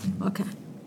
Okay.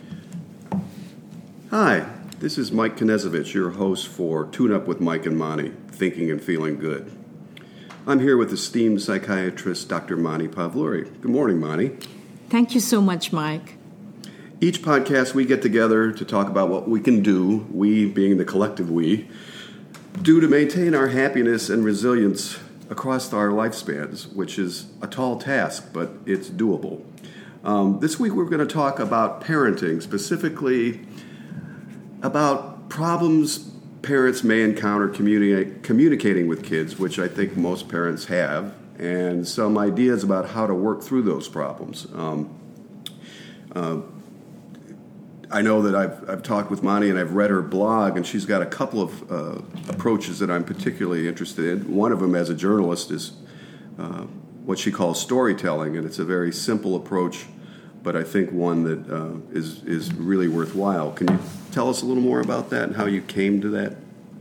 Hi, this is Mike Knezovich, your host for Tune Up with Mike and Monty, Thinking and Feeling Good. I'm here with esteemed psychiatrist Dr. Monty Pavluri. Good morning, Monty. Thank you so much, Mike. Each podcast we get together to talk about what we can do, we being the collective we, do to maintain our happiness and resilience across our lifespans, which is a tall task, but it's doable. This week we're going to talk about parenting, specifically about problems parents may encounter communicating with kids, which I think most parents have, and some ideas about how to work through those problems. I know that I've talked with Monty and I've read her blog, and she's got a couple of approaches that I'm particularly interested in. One of them, as a journalist, is what she calls storytelling, and it's a very simple approach, but I think one that is really worthwhile. Can you tell us a little more about that and how you came to that?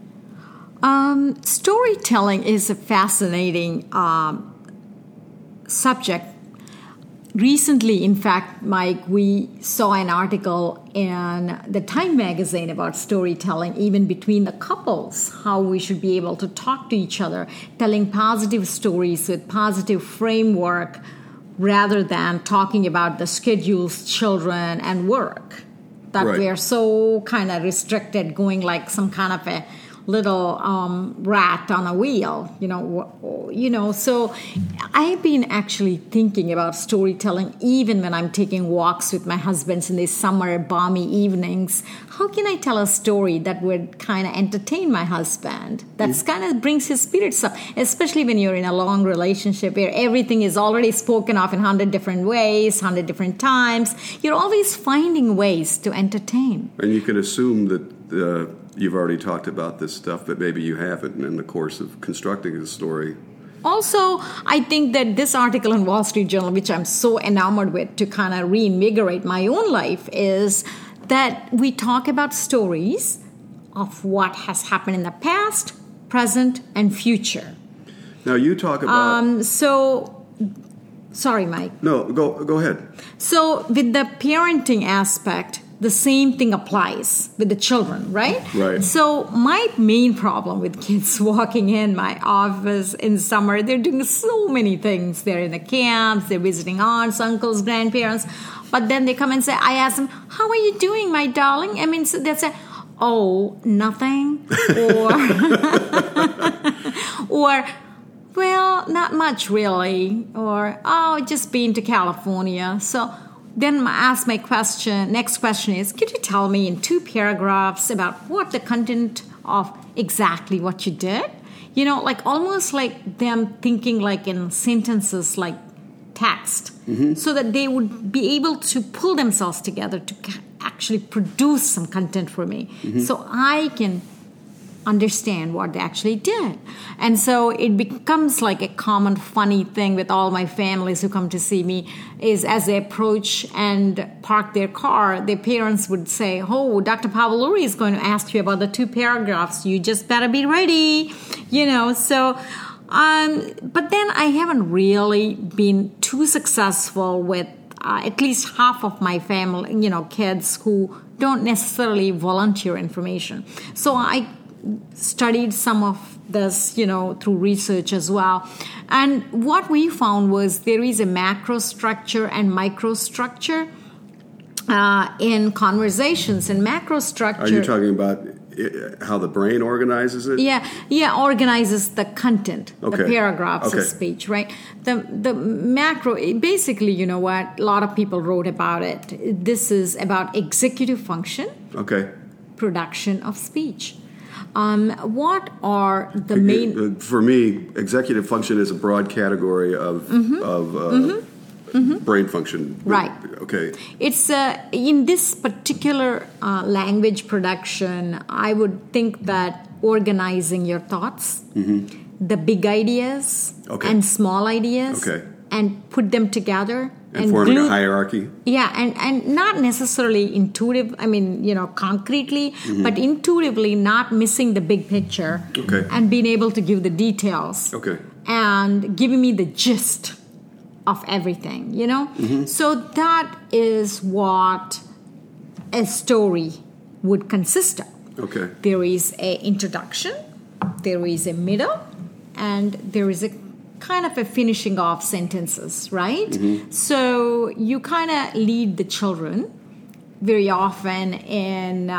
Storytelling is a fascinating subject. Recently, in fact, Mike, we saw an article in the Time magazine about storytelling, even between the couples, how we should be able to talk to each other, telling positive stories with positive framework rather than talking about the schedules, children, and work. That right. We are so kind of restricted, going like some kind of a little rat on a wheel, So I've been actually thinking about storytelling even when I'm taking walks with my husband in these summer balmy evenings. How can I tell a story that would kind of entertain my husband? That's kind of brings his spirits up, especially when you're in a long relationship where everything is already spoken of in 100 different ways, 100 different times. You're always finding ways to entertain. And you can assume that you've already talked about this stuff, but maybe you haven't in the course of constructing the story. Also, I think that this article in Wall Street Journal, which I'm so enamored with to kind of reinvigorate my own life, is that we talk about stories of what has happened in the past, present, and future. Now, you talk about... Sorry, Mike. No, go ahead. So, with the parenting aspect, the same thing applies with the children, right? Right. So my main problem with kids walking in my office in summer, they're doing so many things. They're in the camps, they're visiting aunts, uncles, grandparents. But then they come and say, I ask them, how are you doing, my darling? I mean, so they say, oh, nothing. Or, well, not much really. Or, oh, just been to California. So then next question is, could you tell me in 2 paragraphs about what the content of exactly what you did? Like almost like them thinking like in sentences like text, so that they would be able to pull themselves together to actually produce some content for me, so I can understand what they actually did. And so it becomes like a common funny thing with all my families who come to see me, is as they approach and park their car, their parents would say, oh, Dr. Pavluri is going to ask you about the 2 paragraphs. You just better be ready, So, but then I haven't really been too successful with at least half of my family, kids who don't necessarily volunteer information. So I studied some of this, through research as well. And what we found was there is a macro structure and micro structure in conversations. And macro structure... Are you talking about how the brain organizes it? Yeah, organizes the content, okay. The paragraphs of speech, right? The macro, basically, a lot of people wrote about it. This is about executive function, okay, production of speech. What are the main... For me, executive function is a broad category of brain function. Right. Okay. It's in this particular language production, I would think that organizing your thoughts, the big ideas and small ideas, and put them together. And forming a hierarchy. Yeah, and not necessarily intuitive, concretely, but intuitively not missing the big picture. Okay. And being able to give the details. Okay. And giving me the gist of everything, you know? So that is what a story would consist of. Okay. There is an introduction, there is a middle, and there is a kind of a finishing off sentences, right? So you kind of lead the children very often in,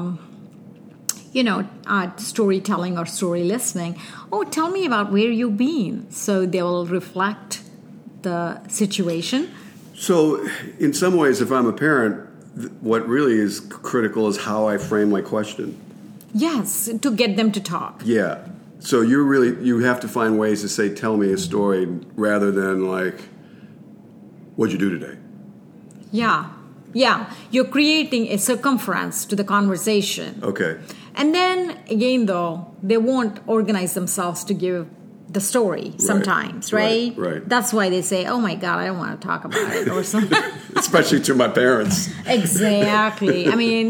storytelling or story listening. Oh, tell me about where you've been. So they will reflect the situation. So in some ways, if I'm a parent, what really is critical is how I frame my question. Yes, to get them to talk. Yeah. So you have to find ways to say, tell me a story, rather than like, what'd you do today? Yeah. You're creating a circumference to the conversation. Okay. And then, again, though, they won't organize themselves to give the story sometimes, right? Right. That's why they say, oh, my God, I don't want to talk about it or something. Especially to my parents. Exactly. I mean,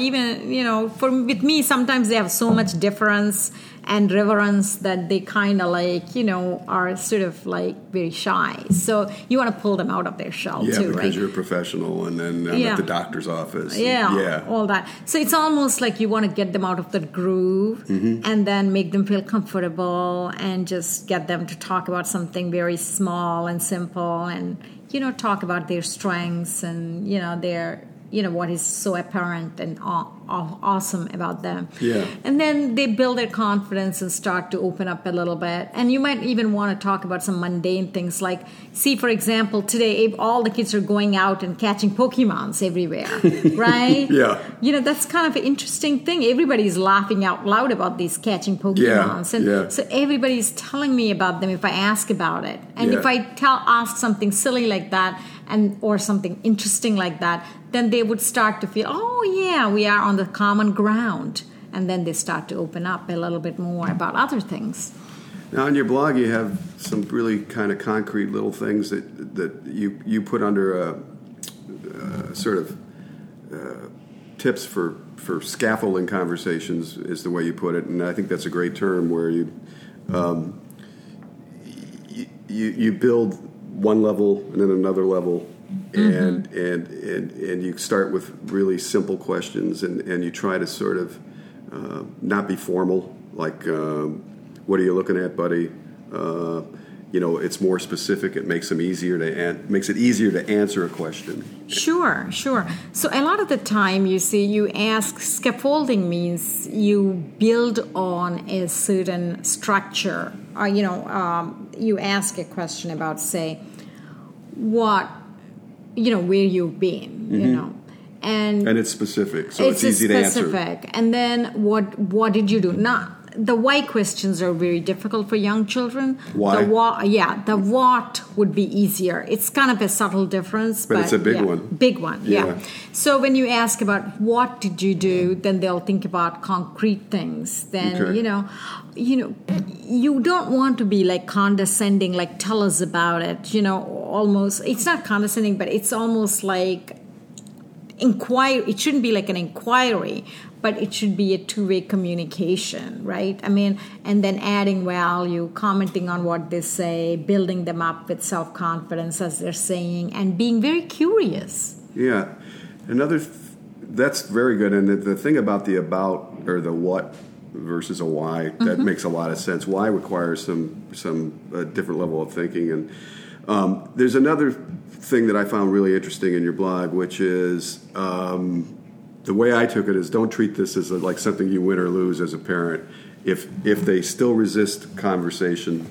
with me, sometimes they have so much difference and reverence that they kind of are sort of very shy. So you want to pull them out of their shell too, right? Because you're a professional, and then I'm at the doctor's office. Yeah, all that. So it's almost like you want to get them out of the groove and then make them feel comfortable and just get them to talk about something very small and simple and, talk about their strengths and, their what is so apparent and awesome about them. Yeah. And then they build their confidence and start to open up a little bit. And you might even want to talk about some mundane things like, see, for example, today all the kids are going out and catching Pokemons everywhere, right? Yeah. That's kind of an interesting thing. Everybody's laughing out loud about these catching Pokemons. And so everybody's telling me about them if I ask about it. And if I ask something silly like that or something interesting like that, then they would start to feel, oh, yeah, we are on the common ground. And then they start to open up a little bit more about other things. Now, on your blog, you have some really kind of concrete little things that you put under sort of tips for scaffolding conversations, is the way you put it. And I think that's a great term, where you build one level and then another level. And you start with really simple questions, and you try to sort of not be formal, like what are you looking at, buddy? It's more specific. It makes it easier to answer a question. Sure. So a lot of the time, you ask, scaffolding means you build on a certain structure. You ask a question about, say, what, where you've been, and it's specific, so it's easy to answer. And then what did you do? Not the why questions are very difficult for young children. Why? The what would be easier. It's kind of a subtle difference, but it's a big one. Big one, yeah. So when you ask about what did you do, then they'll think about concrete things. Then you don't want to be like condescending, like tell us about it. Almost it's not condescending, but it's almost like inquiry. It shouldn't be like an inquiry, but it should be a two-way communication, right? I mean, and then adding value, commenting on what they say, building them up with self-confidence as they're saying, and being very curious. Yeah. That's very good. And the thing about the about or the what versus a why, that makes a lot of sense. Why requires some different level of thinking. And there's another thing that I found really interesting in your blog, which is the way I took it is, don't treat this as like something you win or lose as a parent. If they still resist conversation,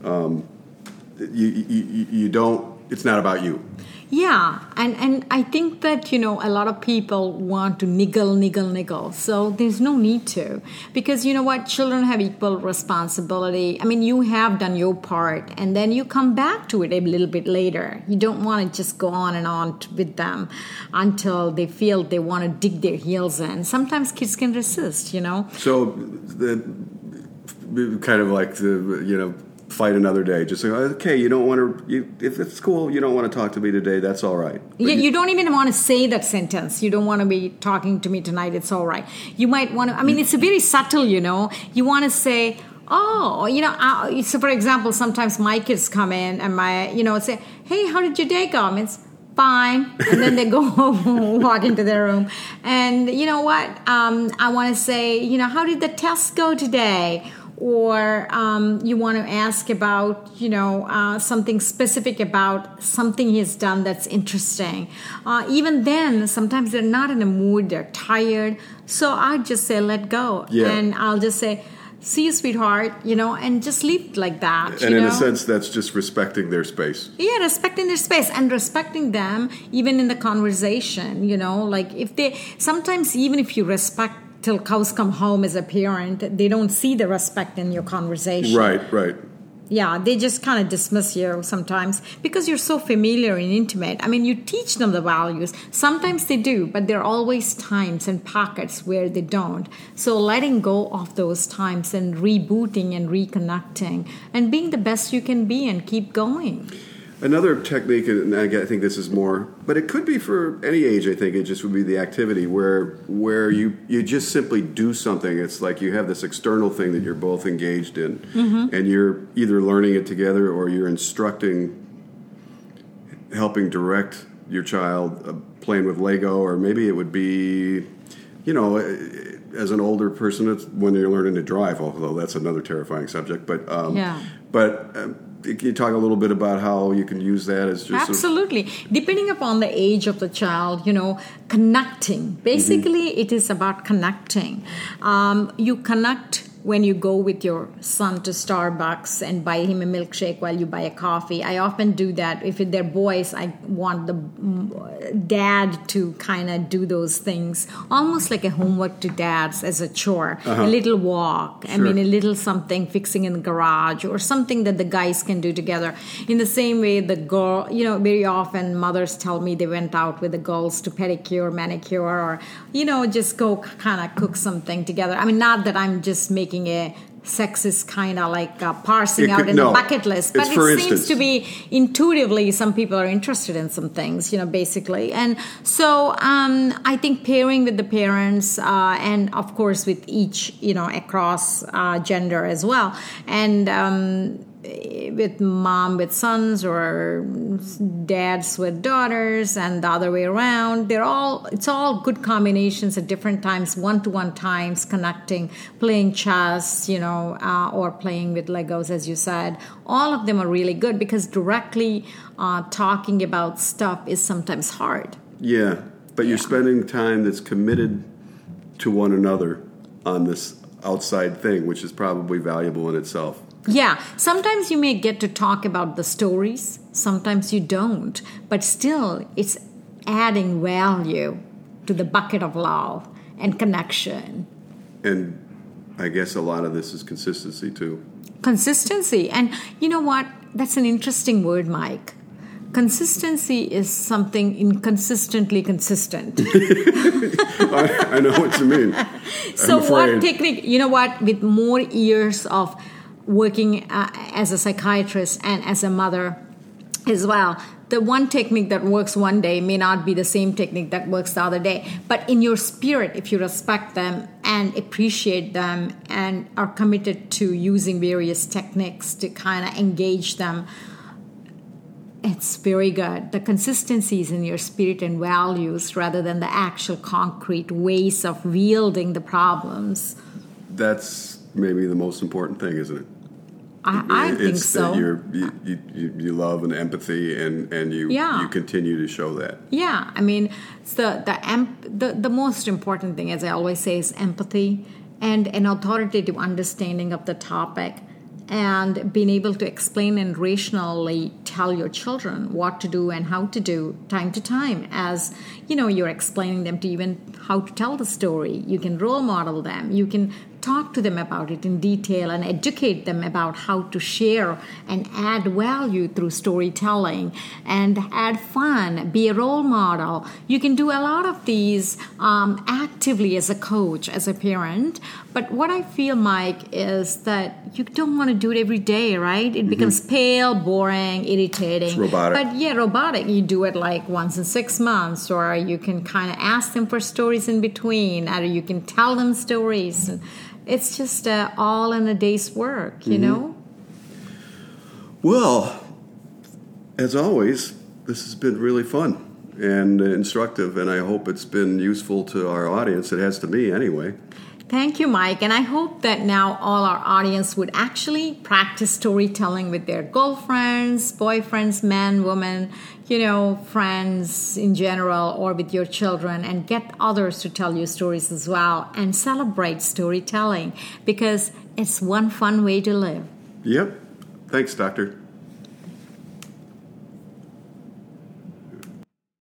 you don't. It's not about you. Yeah, and I think that, a lot of people want to niggle. So there's no need to. Because you know what? Children have equal responsibility. I mean, you have done your part, and then you come back to it a little bit later. You don't want to just go on and on with them until they feel they want to dig their heels in. Sometimes kids can resist, So kind of like fight another day. Just say, okay, you don't want to. If it's cool, you don't want to talk to me today. That's all right. You don't even want to say that sentence. You don't want to be talking to me tonight. It's all right. You might want to. I mean, it's a very subtle. You want to say, Oh, so for example, sometimes my kids come in and say, hey, how did your day go? And it's fine. And then they go home, walk into their room. And you know what? I want to say, how did the test go today? Or you want to ask about, something specific about something he's done that's interesting. Even then, sometimes they're not in a mood, they're tired. So I just say, let go. Yeah. And I'll just say, see you, sweetheart, and just leave it like that. And in a sense, that's just respecting their space. Yeah, respecting their space and respecting them even in the conversation, like sometimes even if you respect till cows come home as a parent, they don't see the respect in your conversation. Right. Yeah, they just kind of dismiss you sometimes because you're so familiar and intimate. I mean, you teach them the values. Sometimes they do, but there are always times and pockets where they don't. So letting go of those times and rebooting and reconnecting and being the best you can be and keep going. Another technique, and I think this is more, but it could be for any age, I think, it just would be the activity where you just simply do something. It's like you have this external thing that you're both engaged in, and you're either learning it together or you're helping direct your child playing with Lego, or maybe it would be, as an older person, it's when you're learning to drive, although that's another terrifying subject. But can you talk a little bit about how you can use that as just absolutely depending upon the age of the child, connecting. Basically, it is about connecting. You connect when you go with your son to Starbucks and buy him a milkshake while you buy a coffee. I often do that. If they're boys, I want the dad to kind of do those things, almost like a homework to dads as a chore, a little walk, Sure. a little something fixing in the garage or something that the guys can do together. In the same way, the girl, very often mothers tell me they went out with the girls to pedicure, manicure, or, just go kind of cook something together. I mean, not that I'm just making a sexist kind of like parsing out in the bucket list, but it seems to be intuitively some people are interested in some things, basically. And so I think pairing with the parents and of course with each, across gender as well, and with mom with sons or dads with daughters and the other way around, it's all good combinations at different times, one-to-one times, connecting, playing chess, or playing with Legos, as you said. All of them are really good because directly talking about stuff is sometimes hard. Yeah, but you're spending time that's committed to one another on this outside thing, which is probably valuable in itself. Yeah, sometimes you may get to talk about the stories, sometimes you don't, but still it's adding value to the bucket of love and connection. And I guess a lot of this is consistency too. Consistency. And you know what? That's an interesting word, Mike. Consistency is something inconsistently consistent. I know what you mean. So what technique, with more years of working as a psychiatrist and as a mother as well, the one technique that works one day may not be the same technique that works the other day. But in your spirit, if you respect them and appreciate them and are committed to using various techniques to kind of engage them, it's very good. The consistency is in your spirit and values rather than the actual concrete ways of wielding the problems. That's maybe the most important thing, isn't it? I think so. You love and empathy, and you continue to show that. Yeah, I mean, the most important thing, as I always say, is empathy and an authoritative understanding of the topic, and being able to explain and rationally tell your children what to do and how to do time to time. As you're explaining them to even how to tell the story. You can role model them. You can talk to them about it in detail and educate them about how to share and add value through storytelling and add fun, be a role model. You can do a lot of these actively as a coach, as a parent. But what I feel, Mike, is that you don't want to do it every day, right? It becomes pale, boring, irritating. It's robotic. But robotic. You do it like once in 6 months, or you can kind of ask them for stories in between, or you can tell them stories. it's just all in a day's work, you know? Well, as always, this has been really fun and instructive, and I hope it's been useful to our audience. It has to me anyway. Thank you, Mike. And I hope that now all our audience would actually practice storytelling with their girlfriends, boyfriends, men, women, friends in general, or with your children, and get others to tell you stories as well, and celebrate storytelling because it's one fun way to live. Yep. Thanks, Doctor.